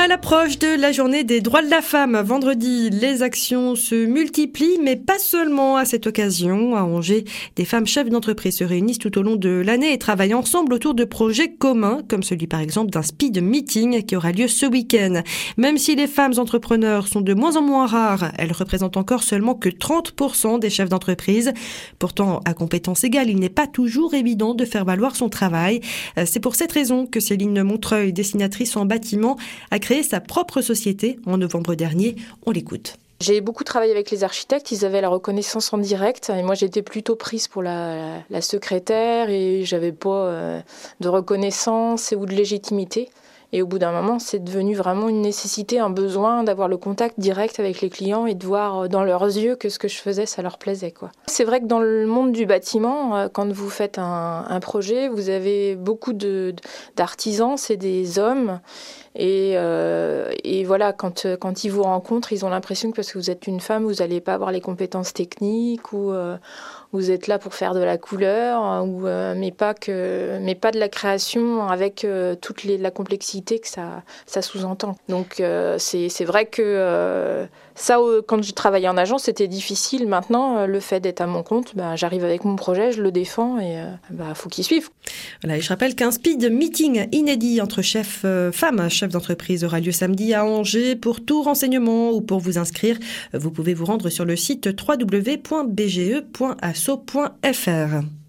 À l'approche de la journée des droits de la femme, vendredi, les actions se multiplient, mais pas seulement à cette occasion. À Angers, des femmes chefs d'entreprise se réunissent tout au long de l'année et travaillent ensemble autour de projets communs, comme celui par exemple d'un speed meeting qui aura lieu ce week-end. Même si les femmes entrepreneurs sont de moins en moins rares, elles représentent encore seulement que 30% des chefs d'entreprise. Pourtant, à compétences égales, il n'est pas toujours évident de faire valoir son travail. C'est pour cette raison que Céline Montreuil, dessinatrice en bâtiment, a créé sa propre société en novembre dernier. On l'écoute. J'ai beaucoup travaillé avec les architectes, ils avaient la reconnaissance en direct et moi j'étais plutôt prise pour la secrétaire et j'avais pas de reconnaissance ou de légitimité. Et au bout d'un moment, c'est devenu vraiment une nécessité, un besoin d'avoir le contact direct avec les clients et de voir dans leurs yeux que ce que je faisais, ça leur plaisait, quoi. C'est vrai que dans le monde du bâtiment, quand vous faites un projet, vous avez beaucoup d'artisans, c'est des hommes. Et voilà, quand ils vous rencontrent, ils ont l'impression que parce que vous êtes une femme, vous n'allez pas avoir les compétences techniques ou vous êtes là pour faire de la couleur, mais pas de la création avec toute la complexité que ça sous-entend. Donc c'est vrai que ça, quand je travaillais en agence, c'était difficile. Maintenant, le fait d'être à mon compte, j'arrive avec mon projet, je le défends et faut qu'il suive. Voilà, et je rappelle qu'un speed meeting inédit entre femmes chefs d'entreprise aura lieu samedi à Angers. Pour tout renseignement ou pour vous inscrire, vous pouvez vous rendre sur le site www.bge.asso.fr.